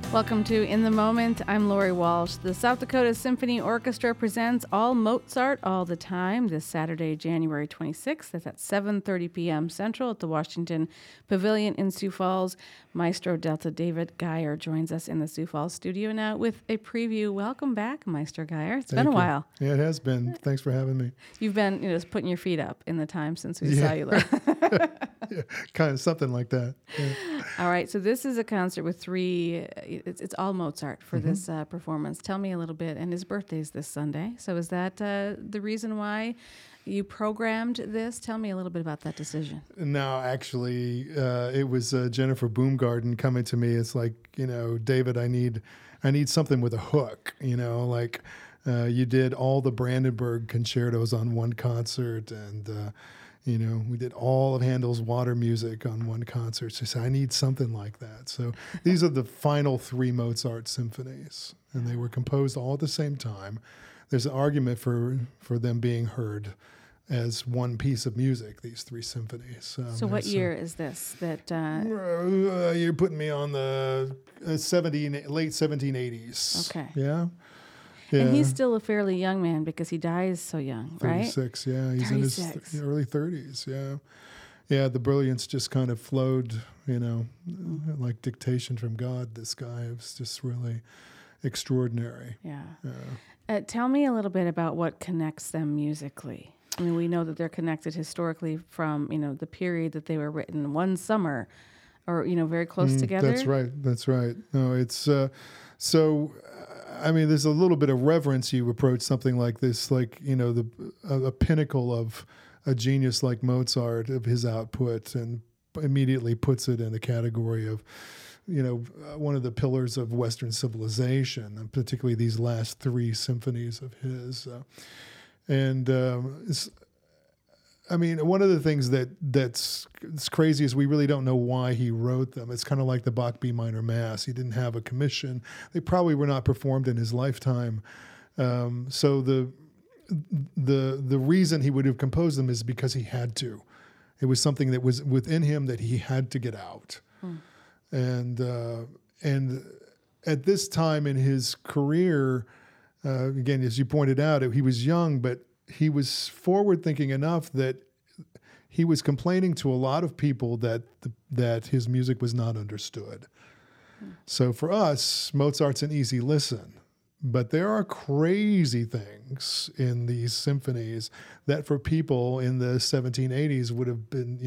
Welcome to In the Moment. I'm Lori Walsh. The South Dakota Symphony Orchestra presents All Mozart All the Time this Saturday, January 26th. That's at 7:30 p.m. Central at the Washington Pavilion in Sioux Falls. Maestro Delta David Geyer joins us in the Sioux Falls studio now with a preview. Welcome back, Maestro Geyer. It's been a while. Yeah, it has been. Thanks for having me. You've been just putting your feet up in the time since we saw you last. Yeah, kind of something like that. Yeah. All right, so this is a concert with it's all Mozart for this performance. Tell me a little bit, and his birthday's this Sunday. So is that the reason why you programmed this? Tell me a little bit about that decision. No, actually, it was Jennifer Boomgarden coming to me. It's like, David, I need something with a hook, like you did all the Brandenburg concertos on one concert, and we did all of Handel's Water Music on one concert. So I said, I need something like that. So these are the final three Mozart symphonies, and they were composed all at the same time. There's an argument for them being heard as one piece of music, these three symphonies. So what year is this? You're putting me on the late 1780s. Okay. Yeah. And he's still a fairly young man because he dies so young, right? 36, yeah. He's 36. in his early 30s, yeah. Yeah, the brilliance just kind of flowed, like dictation from God. This guy was just really extraordinary. Yeah. Tell me a little bit about what connects them musically. I mean, we know that they're connected historically from, the period that they were written, one summer, or, very close together. That's right. No, it's there's a little bit of reverence. You approach something like this, like, a pinnacle of a genius like Mozart, of his output, and immediately puts it in the category of, one of the pillars of Western civilization, and particularly these last three symphonies of his. One of the things that's crazy is we really don't know why he wrote them. It's kind of like the Bach B minor Mass. He didn't have a commission. They probably were not performed in his lifetime. So the reason he would have composed them is because he had to. It was something that was within him that he had to get out. And at this time in his career, again, as you pointed out, he was young, but he was forward-thinking enough that he was complaining to a lot of people that his music was not understood. So for us, Mozart's an easy listen, but there are crazy things in these symphonies that for people in the 1780s would have been,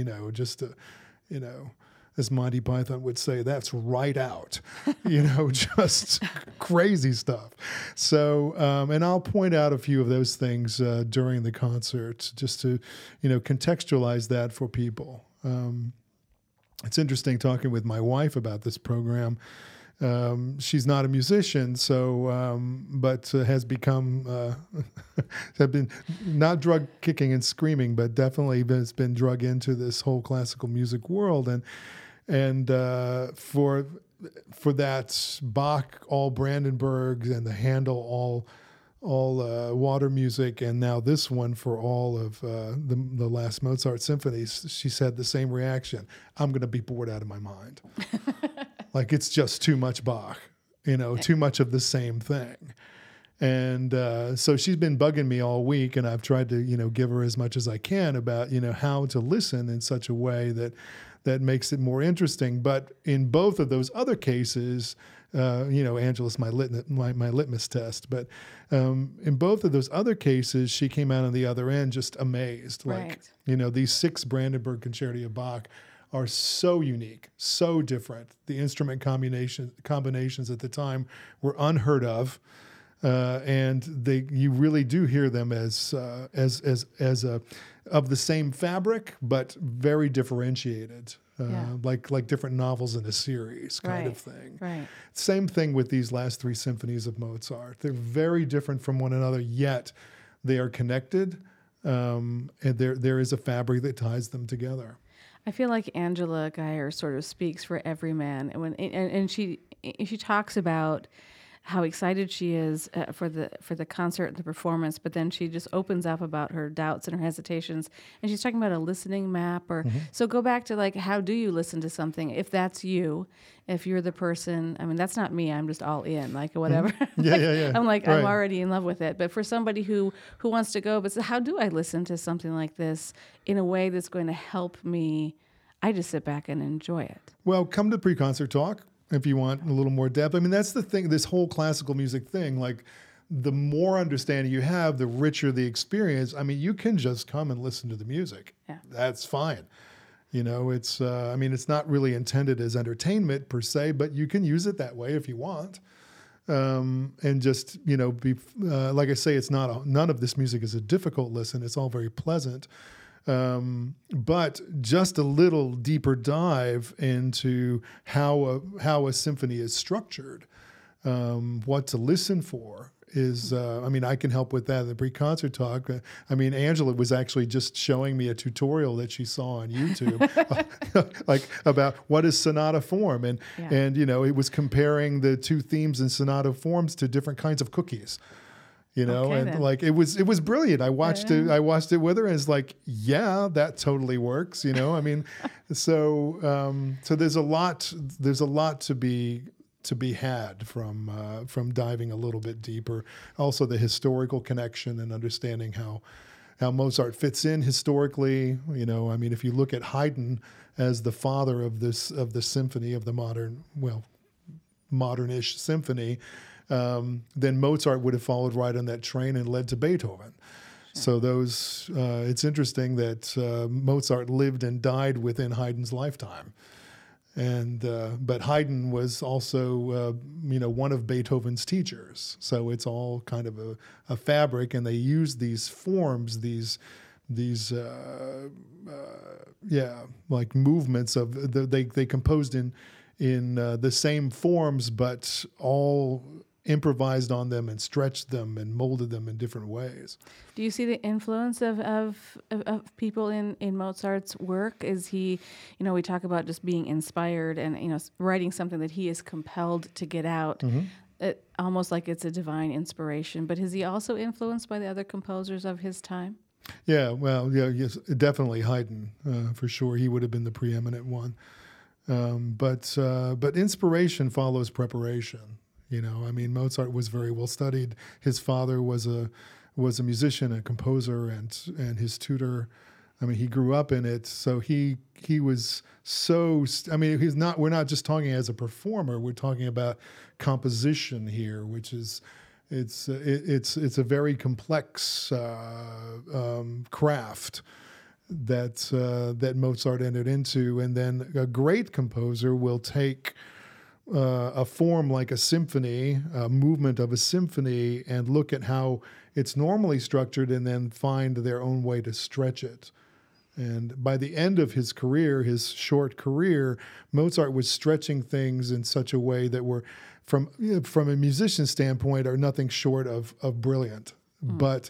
as Monty Python would say, that's right out, just crazy stuff. So, and I'll point out a few of those things during the concert just to, contextualize that for people. It's interesting talking with my wife about this program. She's not a musician, so but has become have been not drug kicking and screaming, but definitely has been drug into this whole classical music world, and for that Bach all Brandenburg and the Handel all water music, and now this one for all of the last Mozart symphonies, she said the same reaction. I'm going to be bored out of my mind. Like, it's just too much Bach, too much of the same thing. And so she's been bugging me all week, and I've tried to, give her as much as I can about, how to listen in such a way that makes it more interesting. But in both of those other cases, Angela's my litmus test. But in both of those other cases, she came out on the other end just amazed. Right. Like, these 6 Brandenburg concerti of Bach are so unique, so different. The instrument combinations at the time were unheard of, and you really do hear them as of the same fabric, but very differentiated, like different novels in a series kind of thing. Right. Same thing with these last 3 symphonies of Mozart. They're very different from one another, yet they are connected, and there is a fabric that ties them together. I feel like Angela Geyer sort of speaks for every man, and she talks about how excited she is for the concert and the performance, but then she just opens up about her doubts and her hesitations, and she's talking about a listening map. Or so go back to like, how do you listen to something if that's you, if you're the person? I mean, that's not me. I'm just all in, like whatever. Yeah. I'm like, Right. I'm already in love with it. But for somebody who wants to go, but so how do I listen to something like this in a way that's going to help me? I just sit back and enjoy it. Well, come to pre-concert talk if you want a little more depth. I mean, that's the thing, this whole classical music thing, like the more understanding you have, the richer the experience. I mean, you can just come and listen to the music. Yeah. That's fine. You know, it's, I mean, it's not really intended as entertainment per se, but you can use it that way if you want. And just, you know, be, like I say, none of this music is a difficult listen. It's all very pleasant. But just a little deeper dive into how a symphony is structured, what to listen for is, I mean, I can help with that in the pre-concert talk. I mean, Angela was actually just showing me a tutorial that she saw on YouTube, like about what is sonata form. And, you know, it was comparing the two themes in sonata forms to different kinds of cookies. You know, Okay, and then. like it was brilliant. I watched it with her, and it's like, yeah, that totally works. You know, I mean, so there's a lot to be had from diving a little bit deeper. Also, the historical connection and understanding how Mozart fits in historically. You know, I mean, if you look at Haydn as the father of the symphony, of the modernish symphony. Then Mozart would have followed right on that train and led to Beethoven. Sure. So it's interesting that Mozart lived and died within Haydn's lifetime. But Haydn was also, one of Beethoven's teachers. So it's all kind of a fabric, and they use these forms, like movements of they composed in the same forms, but all improvised on them and stretched them and molded them in different ways. Do you see the influence of people in Mozart's work? Is he, we talk about just being inspired and, writing something that he is compelled to get out, almost like it's a divine inspiration. But is he also influenced by the other composers of his time? Yeah, well, yes, definitely Haydn, for sure. He would have been the preeminent one. But inspiration follows preparation. You know, I mean, Mozart was very well studied. His father was a musician, a composer, and his tutor. I mean, he grew up in it, so he was so. I mean, we're not just talking as a performer. We're talking about composition here, which is it's a very complex craft that Mozart entered into, and then a great composer will take a form like a symphony, a movement of a symphony, and look at how it's normally structured and then find their own way to stretch it. And by the end of his career, his short career, Mozart was stretching things in such a way that were, from a musician standpoint, are nothing short of brilliant, but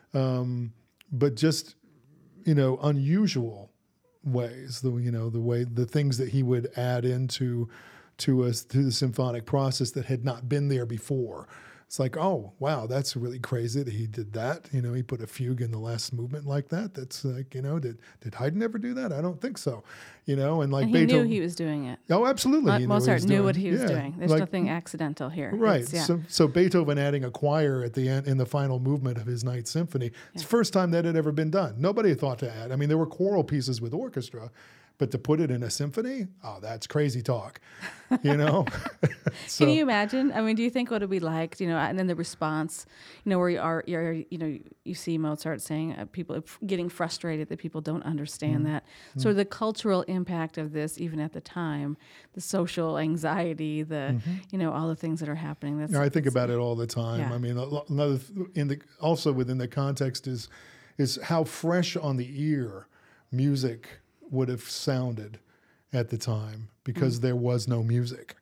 just unusual ways. The things that he would add into the symphonic process that had not been there before. It's like, oh, wow, that's really crazy that he did that. He put a fugue in the last movement like that. That's like, did Haydn ever do that? I don't think so. And like and he Beethoven knew he was doing it. Oh, absolutely. Mozart knew what he was doing. There's nothing accidental here. Right. So Beethoven adding a choir at the end in the final movement of his Ninth Symphony. It's the first time that had ever been done. Nobody thought to add. I mean, there were choral pieces with orchestra, but to put it in a symphony, oh, that's crazy talk, So, can you imagine? I mean, do you think what it'd be like, and then the response, where you see Mozart saying people getting frustrated that people don't understand that. So the cultural impact of this, even at the time, the social anxiety, all the things that are happening. I think about it all the time. Yeah. I mean, another also within the context is how fresh on the ear music would have sounded at the time because there was no music.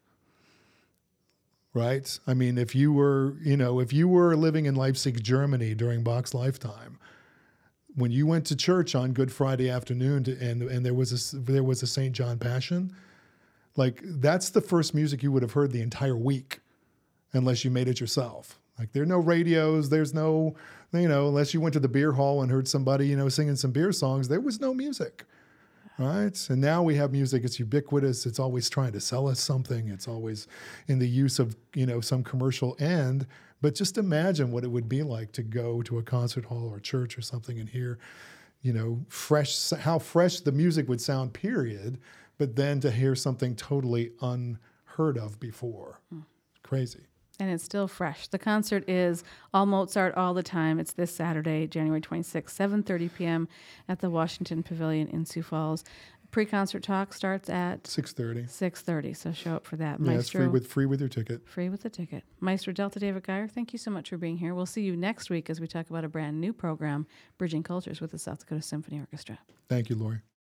Right? I mean, if you were living in Leipzig, Germany during Bach's lifetime, when you went to church on Good Friday afternoon and there was a St. John Passion, like that's the first music you would have heard the entire week. unless you made it yourself. Like there are no radios, there's no, unless you went to the beer hall and heard somebody, singing some beer songs, there was no music. Right. And now we have music. It's ubiquitous. It's always trying to sell us something. It's always in the use of, some commercial end. But just imagine what it would be like to go to a concert hall or church or something and hear, how fresh the music would sound, period. But then to hear something totally unheard of before. Crazy. And it's still fresh. The concert is All Mozart All the Time. It's this Saturday, January 26th, 7:30 p.m. at the Washington Pavilion in Sioux Falls. Pre-concert talk starts at 6:30. 6:30. So show up for that. Yeah, Maestro, it's free with your ticket. Free with the ticket. Maestro Delta David Geyer, thank you so much for being here. We'll see you next week as we talk about a brand new program, Bridging Cultures with the South Dakota Symphony Orchestra. Thank you, Lori.